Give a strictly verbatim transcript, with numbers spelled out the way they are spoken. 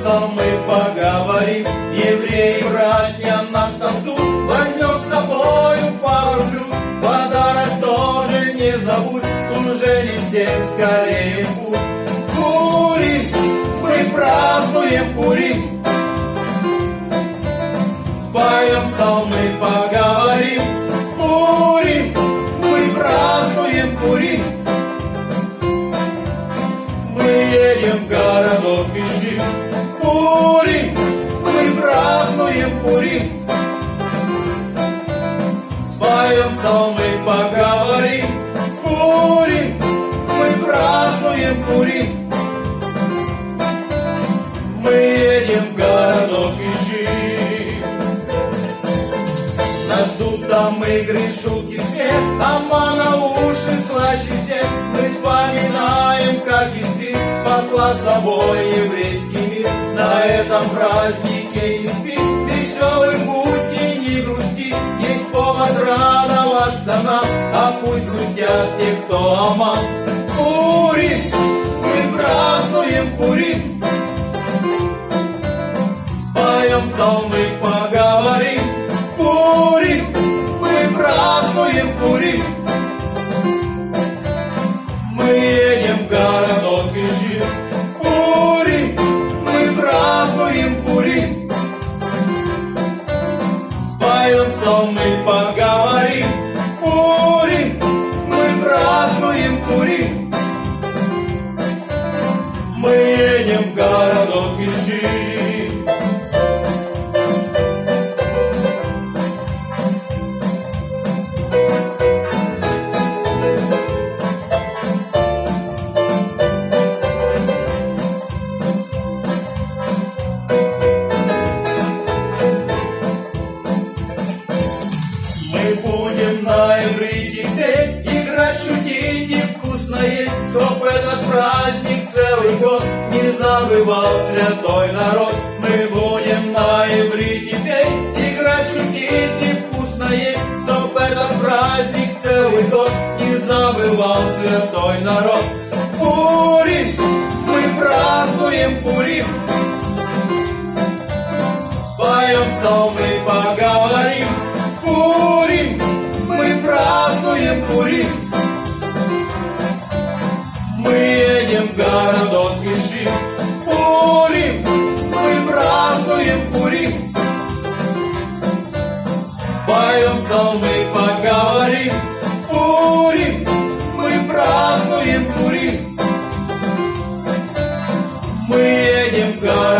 псалмы поговорим. Евреи, братья, нас там ждут. Возьмем с собою пару блюд. Подарок тоже не забудь. Служение всех скорее в путь. Пурим, мы празднуем Пурим. Споем псалмы, поговорим. Пурим, мы празднуем Пурим. Мы едем в городок Ишим. Пурим, мы празднуем Пурим. Споем псалмы, поговорим. Пурим, мы празднуем Пурим. Мы едем в городок Ишим. Нас ждут там игры, шутки, смех, Амана уши, слаще всех. Мы вспоминаем, как избит посла с собой еврейский мир. На этом празднике не спи, веселым будь и не грусти. Есть повод радоваться нам, а пусть грустят те, кто Аман. Пурим, мы празднуем Пурим. Споем псалмы, поговорим. Пурим, мы празднуем Пурим. Мы едем в городок Ишим. Пурим, мы празднуем Пурим. Споем псалмы, поговорим. Пурим, мы празднуем Пурим. Мы едем в городок Ишим. Мы будем на иврите петь, играть, шутить и вкусно есть, чтоб этот праздник целый год не забывал святой народ. Мы будем на иврите петь, играть, шутить и вкусно есть, чтоб этот праздник целый год не забывал святой народ. Пурим, мы празднуем Пурим. Споем псалмы, поговорим. Пурим, мы празднуем Пурим. Мы едем в городок Ишим. Пурим, мы празднуем Пурим. Споем псалмы, поговорим. Пурим, мы празднуем Пурим. Мы едем в городок